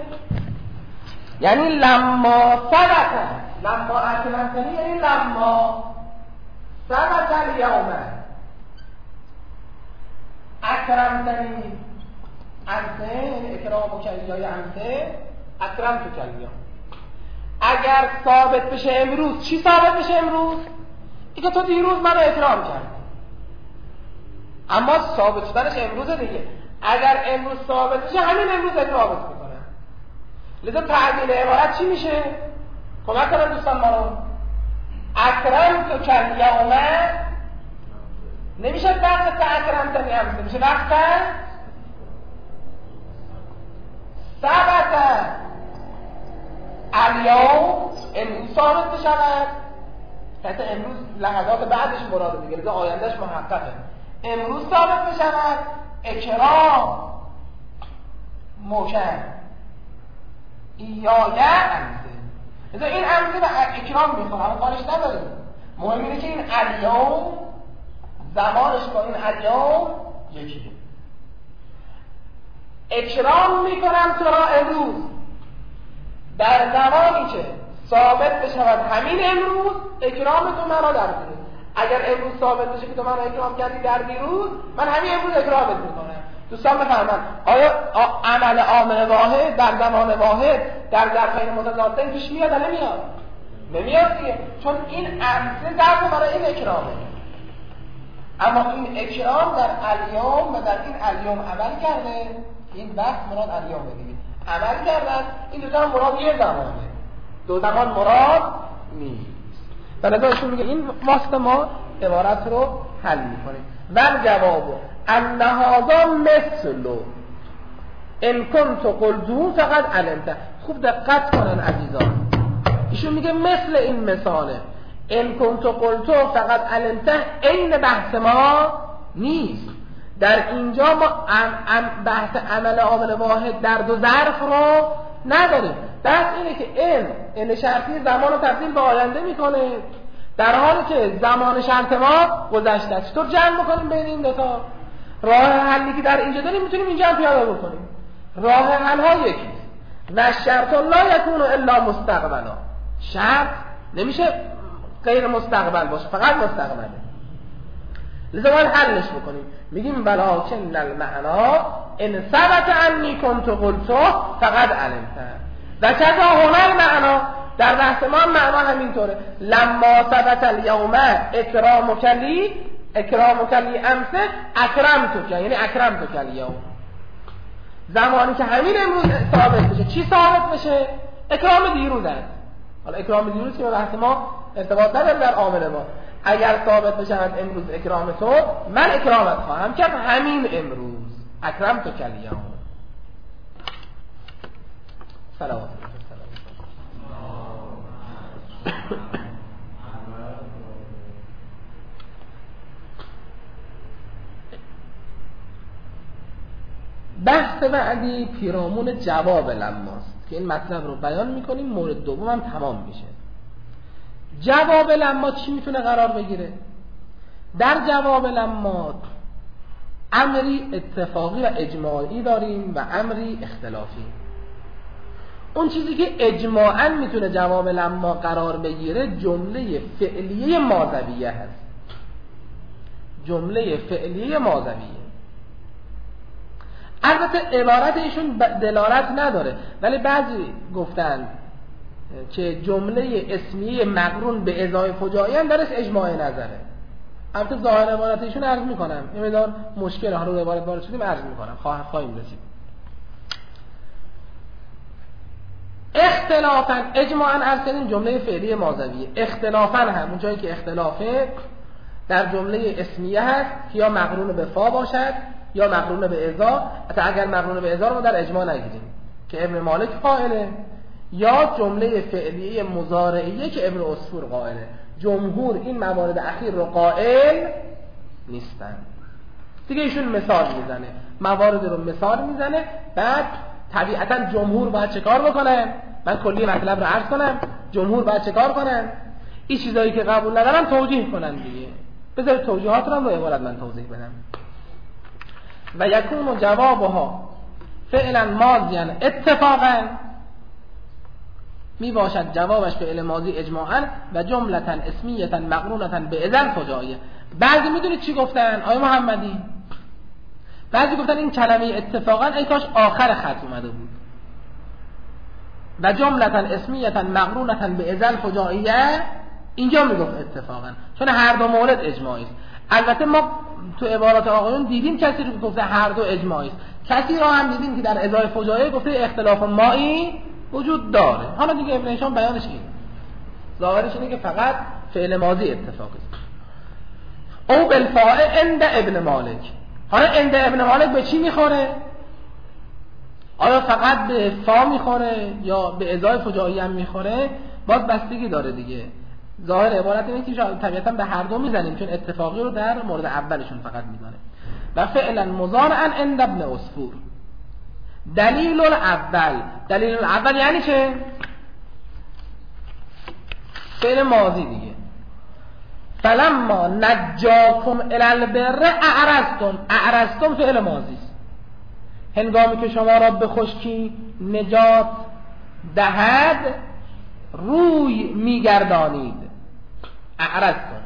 یعنی لما ثبت، لما اکرمتنی یعنی لما ثبت الیوم اکرمتنی انته، اکرام و کلیای انته اکرم تو کلیا. اگر ثابت بشه امروز، چی ثابت بشه امروز؟ ای که تو دیروز منو اکرام کردی، اما ثابت شدنش امروزه دیگه. اگر امروز ثابت بشه همین امروز اکرامت میکنه. لذا تعدیل عبارت چی میشه؟ کمک کنم دوستان ما رو. اکرم تو کلیوم نمیشه وقت اکرم تنی همسه، میشه وقت ثبت الیوم، امروز ثابت بشود. حتی امروز لحظات بعدش مراد دیگه، لذا آیندهش محققه. امروز ثابت بشود اکرام موکن ایایه امسه. لذا این امسه به اکرام میخوام، اما کارش نداریم. مهم اینه که این الیوم زمانش با این الیوم یکیه. اکرام میکنم تو را امروز در زمانی که ثابت بشود همین امروز اکرام تو مرا در دیروز. اگر امروز ثابت بشه که تو منو اکرام کردی در دیروز، من همین امروز اکرامت میکنم. دوستان بفرمایید آیا عمل عامل واحد در زمان واحد در ظرفین متضادین پیش میاد یا نمیاد؟ نمیاد دیگه، چون این امر ظرف برای این اکرامه. اما این اکرام در الیوم و در این الیوم عمل کرده، این وقت مراد الیوم دیگه عمل کردن. این دو تا مراد یه زمانه، دو زمان مراد نیست. ولی ایشون میگه این واسط ما عبارت رو حل میکنیم. ول جواب ان هذا مثل ان كنت قلت فقط علمت. خوب دقت کنن عزیزان، ایشون میگه مثل این مثاله ان كنت قلت فقط علمت عین بحث ما نیست. در اینجا ما بحث عمل عامل واحد در دو ظرف رو نداریم. بحث اینه که این این شرطی زمان رو تبدیل به آینده میکنه، در حالی که زمان شرط ما گذشته است. چطور جمع بکنیم بین این دوتا؟ راه حلی که در اینجا داریم میتونیم اینجا هم پیاده بکنیم. راه حل ها یکیست. و شرط لا یکون الا مستقبلا، شرط نمیشه غیر مستقبل باشه، فقط مستقبله. لذا باید حلش بکنیم. میگیم ولکن المعنا ان ثبت انی کنت قلت فقط علمت. و کذا هنر معنا، در بحث ما معنا همینطوره. لما ثبت الیوم اکرامک لی اکرامک لی امس اکرمتک، یعنی اکرمتک الیوم. زمانی که همین امروز ثابت بشه، چی ثابت بشه؟ اکرام دیروز است. حالا اکرام دیروز که به بحث ما ارتباط نداره در عامل ما. اگر ثابت بشود امروز اکرام تو، من اکرامت خواهم کرد همین امروز. اکرمتک الیوم. صلوات بحث بعدی پیرامون جواب لماست که این مطلب رو بیان میکنیم، مورد دوم هم تمام میشه. جواب لما چی میتونه قرار بگیره؟ در جواب لما امری اتفاقی و اجماعی داریم و امری اختلافی. اون چیزی که اجماعاً میتونه جواب لما قرار بگیره جمله فعلیه ماضویه هست. جمله فعلیه ماضویه. البته عبارت ایشون دلالت نداره، ولی بعضی گفتن که جمله اسمیه مقرون به ازای فجایی هم درش اجماع نظره. البته ظاهر عبارت ایشون عرض میکنم، این مقدار مشکل ها رو عبارت وارد شدیم عرض میکنم، خواه خواهیم رسید. اختلافاً اجماعاً عرض کردیم جمله فعلی ماضویه. اختلافاً هم اون جایی که اختلافه در جمله اسمیه هست که یا مقرون به فا باشد یا مقرون به ازا. حتی اگر مقرون به ازا رو در اجماع نگیریم که ابن مالک قائله، یا جمله فعلیه مضارعیه که ابن عصفور قائله. جمهور این موارد اخیر رو قائل نیستن. دیگه ایشون مثال میزنه، موارد رو مثال میزنه. بعد طبیعتا جمهور باید چه کار بکنن؟ من کلی مطلب رو عرض کنم، جمهور باید چه کار کنن؟ این چیزایی که قبول ندارن توجیه کنن دیگه. بذارید توجیهات رو هم رو عبارت من توضیح بدم. و یکون جوابها فعلا ماضیان اتفاقا، می باشد جوابش فعل ماضی اجماعاً و جملةً اسمیةً مقرونةً به اذن فجاییه. بعضی میدونید چی گفتن آقای محمدی؟ بعضی گفتن این کلمه اتفاقاً ای کاش آخر خط اومده بود و جملةً اسمیةً مقرونةً به اذن فجاییه اینجا میگفت اتفاقاً، چون هر دو مورد اجماعی است. البته ما تو عبارات آقایون دیدیم کسی رو گفته هر دو اجماعی است، کسی رو هم دیدیم که در ازای فجاییه گفته اختلاف مایی وجود داره. حالا دیگه ابن هشام بیانش اینه، ظاهرش اینه که فقط فعل ماضی اتفاقی است. او بالفاء عند ابن مالک. حالا عند ابن مالک به چی میخوره؟ آیا فقط به فا میخوره یا به ازای فجایی هم میخوره؟ باز بستگی داره دیگه. ظاهر عبارت اینه که طبیعتا به هر دو میزنیم، چون اتفاقی رو در مورد اولشون فقط میزنه. و فعلا مضارعا عند ابن عصفور. دلیل الاول، دلیل الاول یعنی چه؟ فعل ماضی دیگه. فلما نجاکم الی البر اعرضتم. اعرضتم فعل ماضی است. هنگامی که شما را به خشکی نجات دهد روی میگردانید. اعرضتم.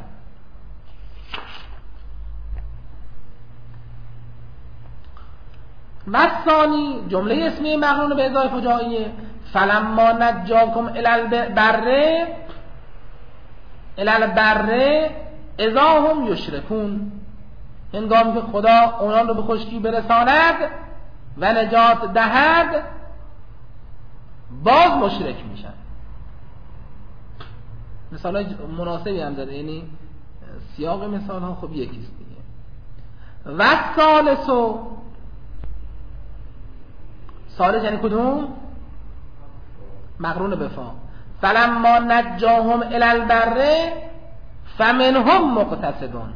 و ثانی جمله اسمی مقرون به ازای فجاییه. فلما نجاکم الی البر الی البر اذا هم یشرکون. هنگامی که خدا اونان رو به خشکی برساند و نجات دهد باز مشرک میشن. مثال مناسبی هم داره، یعنی سیاق مثال ها خب یکیست دیگه. و ثالثو، ثالث یعنی کدوم؟ مقرون به فا. فلما نجاهم الی البر فمنهم مقتصدون.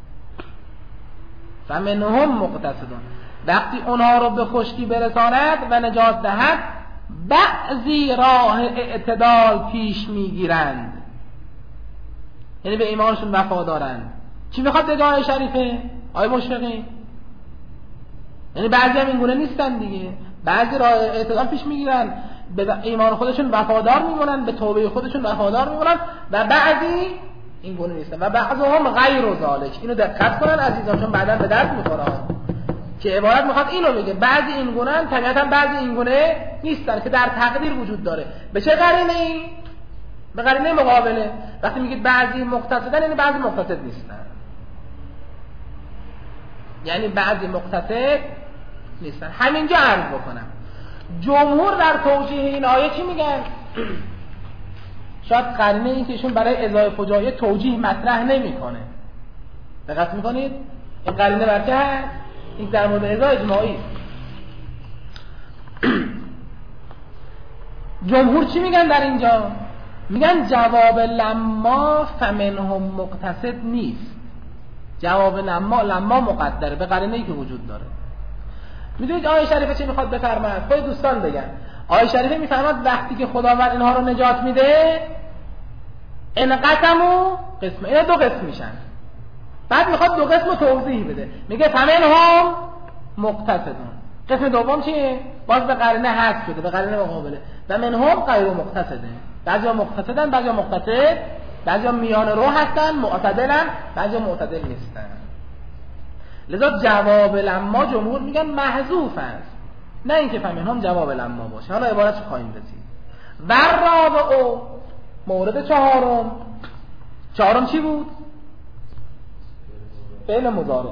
فمنهم مقتصدون. وقتی اونها رو به خشکی برساند و نجات دهد بعضی راه اعتدال پیش میگیرند، یعنی به ایمانشون وفادارند. چی میخواد بگه آیه شریفه؟ آیه مشفقین؟ یعنی بعضی هم این گونه نیستن دیگه، بعضی راه اعتدال پیش میگیرن، به ایمان خودشون وفادار میمونن، به توبه خودشون وفادار میمونن، و بعضی این گونه نیستن و بعضهم غیر ذالک. اینو دقت کنن عزیزان، چون بعداً به درد میخوره که عبارت میخواد اینو بگه بعضی این گونه‌ان، طبیعتاً بعضی این گونه نیستن که در تقدیر وجود داره. به چه قرینه‌ای؟ به قرینه مقابله. وقتی میگید بعضی مقتصدن یعنی بعضی مقتصد نیستن، یعنی بعضی مقتصد نیستن. همینجا عرض بکنم جمهور در توجیه این آیه چی میگن؟ شاید قرینه این که ایشون برای ازای فجاییه توجیه مطرح نمیکنه. دقت میکنید؟ این قرینه بر چه هست؟ این در مورد ازای اجماعی. جمهور چی میگن در اینجا؟ میگن جواب لما فمنهم مقتصد نیست. جواب لما لما مقدره به قرینه‌ای که وجود داره. میدونید آیه شریفه چی میخواد بفرماید؟ خود دوستان بگن. آیه شریفه میفرماید وقتی که خداوند اینها رو نجات میده انقسموا قسم، اینا دو قسم میشن. بعد میخواد دو قسم رو توضیح بده، میگه فمنهم مقتصدون. قسم دوم چیه؟ باز به قرینه حذف شده، به قرینه مقابله. و منهم غیر مقتصده. بعضیا مقتصدن، بعضیا مقتصد، بعضیا میان رو هستن، معتدلن، بعضیا معتدل نیستن. لذا جواب لما جمهور میگن محذوف است، نه اینکه فمنهم جواب لما باشه. حالا عبارتش خواهیم رسید. و رابع، مورد چهارم. چهارم چی بود؟ فعل مضارع.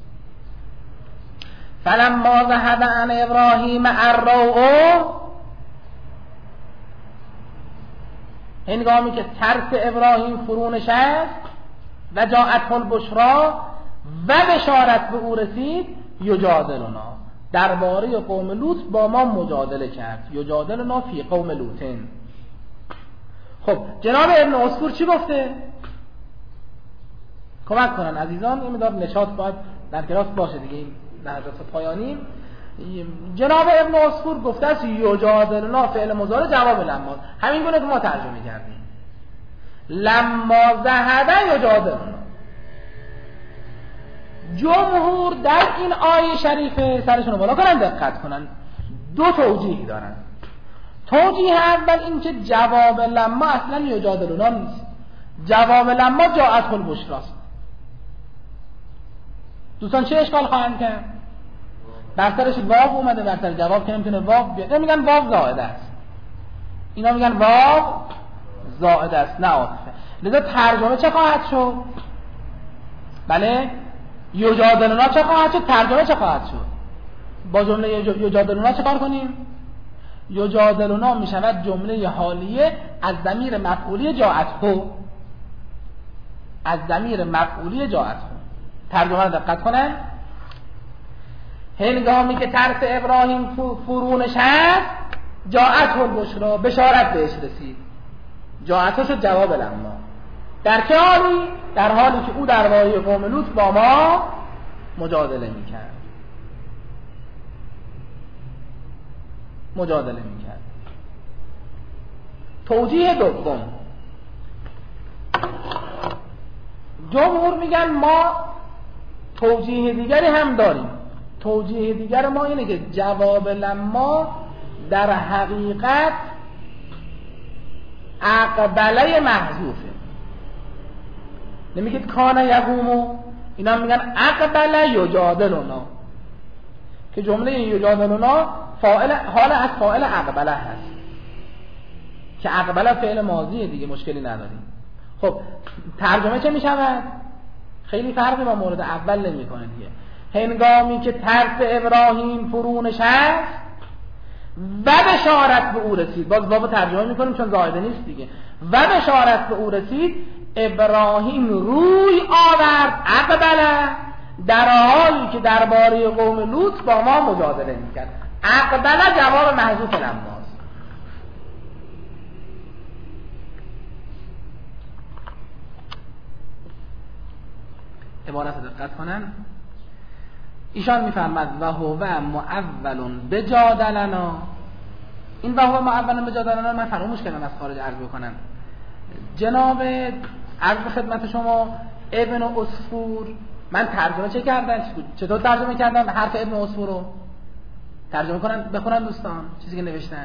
فلما ذهب عن ابراهیم الروع، هنگامی که ترس ابراهیم فرو نشست و جاءته البشرا و بشارت به او رسید، یجادلنا، درباره قوم لوط با ما مجادله کرد. یجادلنا فی قوم لوطین. خب جناب ابن عصفور چی گفته؟ کمک کنن عزیزان، این مدار نشاط باید در کلاس باشه دیگه. این لحظات پایانی جناب ابن عصفور گفته است یجادلنا فعل مضارع جواب لما، همین گونه که ما ترجمه کردیم. لما ذهب یجادلنا. جمهور در این آیه شریفه سرشون رو بالا کنن، دقت کنن، دو توجیه دارن. توجیه اول این که جواب لما اصلا یجادلونا نیست، جواب لما جاءت البشراست. دوستان چه اشکال خواهند کرد؟ بر سرش واو اومده، بر سر جواب که نمیتونه واو بیاد، میگن واو زائده است، اینا میگن واو زائده است نه عاطفه. لذا ترجمه چه خواهد شد؟ بله یجادلونا چه خواهد شد؟ ترجمه چه خواهد شد؟ با جمله یجادلونا چه کار کنیم؟ یجادلونا میشود جمله حالیه از ضمیر مفعولی جاءته، از ضمیر مفعولی جاءته. ترجمه رو دقت کنن. هنگامی که ترس ابراهیم فرو نشست جاءته البشرا، بشارت بهش رسید، جاءته شد جواب لما. در چه حالی؟ در حالی که او درباره قوم لوط با ما مجادله میکرد، مجادله میکرد. توجیه دوم، جمهور میگن ما توجیه دیگری هم داریم. توجیه دیگر ما اینه که جواب لما در حقیقت اقبله محذوفه. نمیگید کان یقومو، اینا میگن اقبله یجادلونا، که جمله یجادلونا فاعل حال از فاعل اقبله هست، که اقبله فعل ماضیه دیگه، مشکلی نداریم. خب ترجمه چه میشود؟ خیلی فرقی با مورد اول نمیکنه دیگه. هنگامی که ترس ابراهیم فرو نشست و بشارت به او رسید، باز بابا ترجمه میکنیم چون زائده نیست دیگه، و بشارت به او رسید ابراهیم روی آورد اقبله، در حالی که درباره قوم لوط با ما مجادله میکرد. اقبله جواب محذوف لماست. عبارت دقت کنن. ایشان میفرماد و هو معول بجادلنا. این و هو معول بجادلنا من فراموش کردم از خارج عرض بکنم. جناب عرض خدمت شما ابن عصفور، من ترجمه چه کردن؟ چطور ترجمه کردن حرف ابن عصفور رو؟ ترجمه کنن بخونن دوستان چیزی که نوشتن.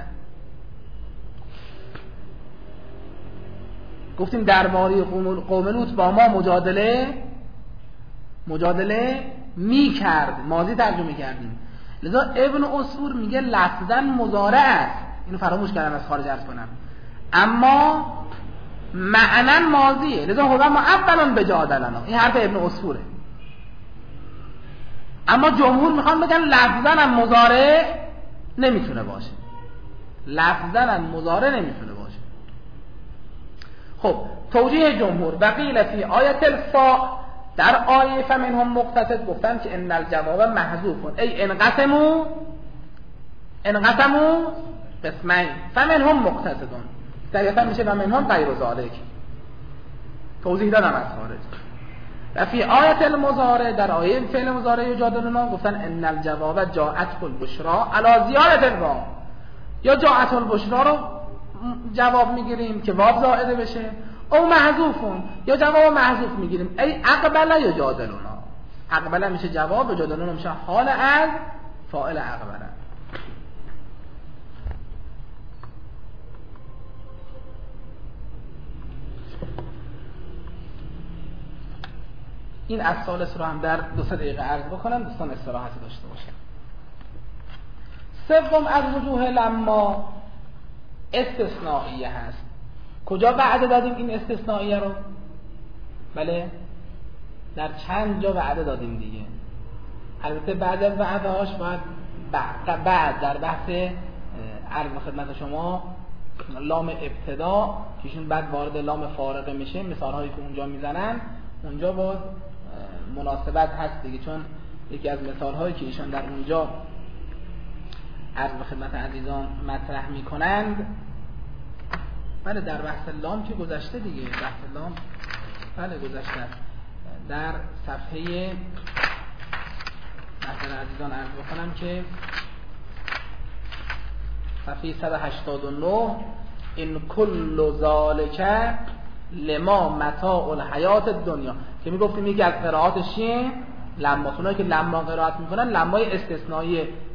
گفتیم درباره قوم لوط با ما مجادله مجادله می کرد، ماضی ترجمه کردیم. لذا ابن عصفور میگه لفظاً مضارع است، اینو فراموش کردم از خارج عرض کنم، اما معنی ماضیه. لذا هو معول بجادلنا، این حرف ابن عصفوره. اما جمهور میخوان بگن لفظاً مضارع نمیتونه باشه، لفظاً مضارع نمیتونه باشه. خب توجیه جمهور بقیل فی آیت الفا، در آیه فمنهم مقتصد گفتن که ان الجواب محذوف ای انقسموا انقسموا قسمین فمنهم مقتصدون، طبیعتا میشه فمنهم غیر ذالک. توضیح دادم از خارج. و فی آیت المضارع، در آیه فعل مضارع یجادلونا گفتن ان الجواب جاءت البشرا علی زیادة الواو، یا جاءت البشرا رو جواب میگیریم که واو زائده بشه، او محذوفون، یا جواب محذوف میگیریم ای اقبل یجادلونا. اقبل میشه جواب، یجادلونا میشه حال از فاعل اقبل. این از ثالث رو هم در دو سه دقیقه عرض بکنم، دوستان استراحتی داشته باشن. سوم از وجوه لما استثنائیه هست. کجا وعده دادیم این استثنائیه رو؟ بله در چند جا وعده دادیم دیگه. البته بعد از وعده هاش باید بعد, بعد در بحث عرض خدمت شما لام ابتدا که ایشون بعد وارد لام فارقه میشه، مثال هایی که اونجا میزنن اونجا باید مناسبت هست دیگه، چون یکی از مثال هایی که ایشان در اونجا عرض خدمت عزیزان مطرح میکنند، بله در بحث لام که گذشته دیگه، بحث لام بله گذشته، در صفحه مثلا عزیزان عرض بکنم که صفحه صد و هشتاد و نه این کل ذالک لما متاع الحیات الدنیا که میگفتیم یکی از قرائاتش چیه؟ لما. اونایی که لما قرائت میکنن لمای استثنایی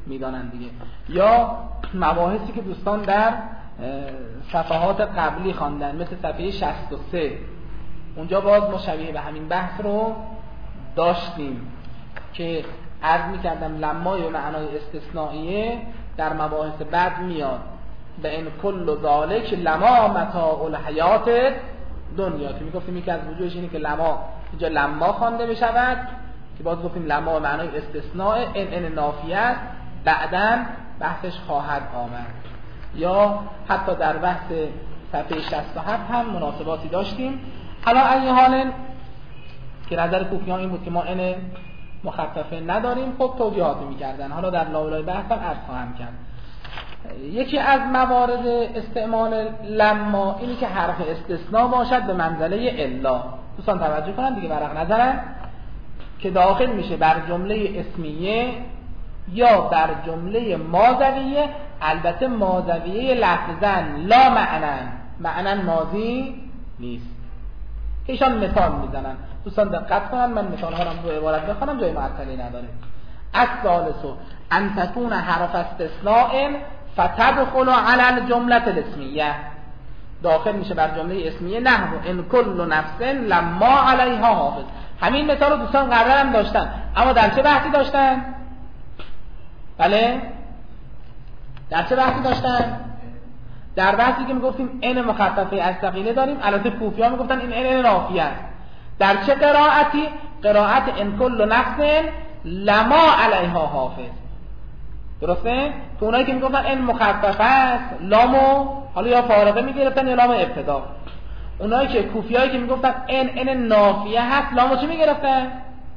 میدانن دیگه. یا مباحثی که دوستان در صفحات قبلی خواندن مثل صفحه شصت و سه، اونجا باز ما شبیه به همین بحث رو داشتیم که عرض می‌کردم لمای و معنای استثنائیه در مباحث بعد میاد به این کل ذالک لما متاع الحیات دنیا، که میگفتیم یکی از وجوهش اینه که لما اینجا لما خوانده بشود که باز گفتیم لما و معنای استثناء ان ان نافیه است، بعداً بحثش خواهد آمد. یا حتی در بحث صفحه شصت و هفت هم مناسباتی داشتیم. حالا ای حال که نظر کوفیان این بود که ما ان مخففه نداریم، خب توجیهاتی میکردن، حالا در لابلای بحث هم عرض خواهم کرد. یکی از موارد استعمال لما اینی که حرف استثناء باشد به منزله الا. دوستان توجه کنن دیگه، ورق نظرن که داخل میشه بر جمله اسمیه یا بر جمله ماضیه، البته ماضیه لفظاً لا معنن، معنن ماضی نیست. که ایشان مثال میزنن، دوستان دقت کنن، من مثال ها رو عبارت بخونم جای معطلی نداره. الثالث ان تكون حرف استثناء فتدخل على الجمله الاسمیه، داخل میشه بر جمله اسمیه، نحو ان کل نفس لما علیها حافظ. همین مثال رو دوستان قبلا هم داشتن، اما در چه بحثی داشتن؟ بله در چه بحثی داشتن؟ در بحثی که میگفتیم ان مخففه از ثقیله داریم، البته کوفی‌ها میگفتن این ان نافیه است. در چه قرائتی؟ قرائت ان کل نفس لما علیها حافظ، درسته؟ تو اونایی که میگفتن ان مخففه است لامو حالا یا فارغه میگرفتن یا لام ابتدا. اونایی که کوفیایی که میگفتن ان ان نافیه هست لامو چی میگرفتن؟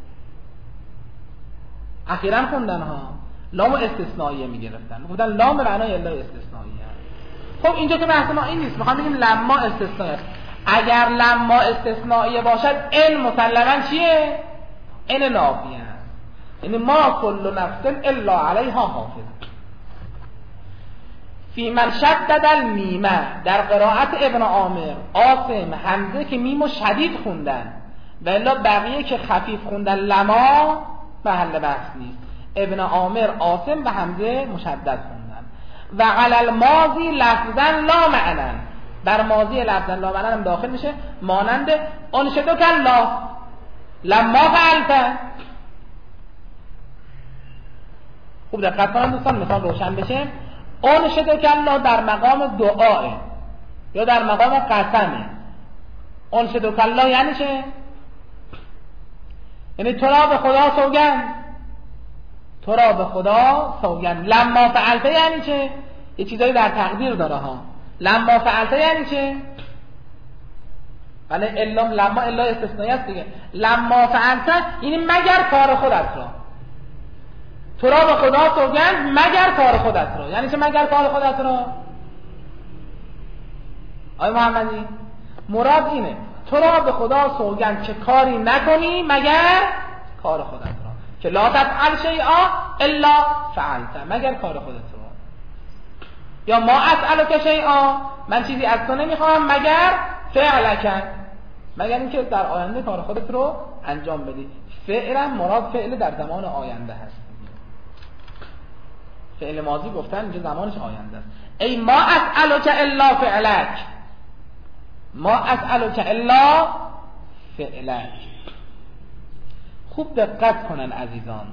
اخیراً خوندن ها لام استثنائیه میگرفتن، میگفتن لام به معنای الا استثنائیه. خب اینجا که بحث ما این نیست، میخوام بگیم لما استثنائیه. اگر لما استثنائیه باشد ان مسلماً چیه؟ ان نافیه است، یعنی ما کل نفس الا علیها حافظ. فی من شدد المیمه، در قرائت ابن عامر، عاصم، حمزه که میمو شدید خوندن و الا بقیه که خفیف خوندن لما محل بحث نیست. ابن عامر، عاصم و حمزه مشدد خوندن. و علی الماضی لفظا لا معنن، بر ماضی لفظا لا معنن هم داخل میشه، مانند انشدک الله لما فعلت. خوب دقت کنن دوستان، مثال روشن بشه. انشدک الله در مقام دعاه یا در مقام قسمه. انشدک الله یعنی چه؟ یعنی تو را به خدا سوگند، تو را به خدا سوگند. لما فعلت یعنی چه؟ یه چیزایی در تقدیر داره ها. لما فعلت یعنی چه؟ بله الا لما الا استثنایی است دیگه. لما فعلت یعنی مگر کار خودت را، تو را به خدا سوگند مگر کار خودت را. یعنی چه مگر کار خودت را؟ آقای محمدی مراد اینه تو را به خدا سوگند که کاری نکنی مگر کار خودت را، که لا تفعل شیئا الا فعلت، مگر کار خودت را. یا ما اسألک شیئا، من چیزی از تو نمیخوام مگر فعلک، مگر اینکه در آینده کار خودت رو انجام بدی. فعلا مراد فعل در زمان آینده هست، فعل ماضی گفتن اینجا زمانش آینده است. ای ما اسألک الا فعلک، ما اسألک الا فعلک. خوب دقت کنن عزیزان،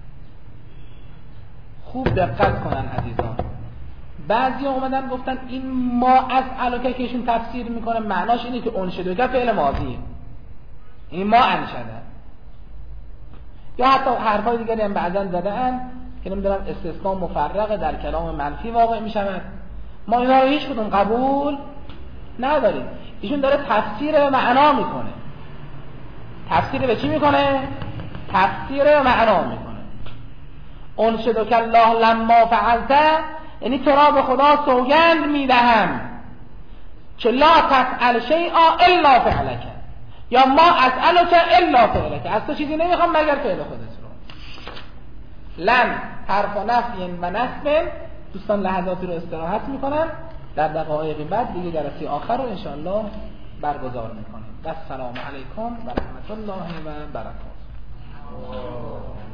خوب دقت کنن عزیزان. بعضی اومدن گفتن این ما اسألک که ایشون تفسیر میکنه معناش اینه که انشدک فعل ماضیه، این ما انشده. یا حتی حرفای دیگری هم بعضا زدن که نمیدونم استثناء مفرقه در کلام منفی واقع میشود. ما اینا رو هیچ کدوم قبول نداریم. ایشون داره تفسیر به معنا میکنه. تفسیر به چی میکنه؟ تفسیر به معنا میکنه. انشدک الله لما فعلت یعنی تو را به خدا سوگند میدهم که لا تفعل شیئا الا فعلک، یا ما اسألک الا فعلک، از تو چیزی نمیخوام مگر فعل خودت رو. لن حرف نفی و نصب. دوستان لحظاتی رو استراحت میکنن، در دقایقی بعد دیگه جلسه آخر رو انشاءالله برگزار میکنیم. و السلام علیکم و رحمت الله و برکاته.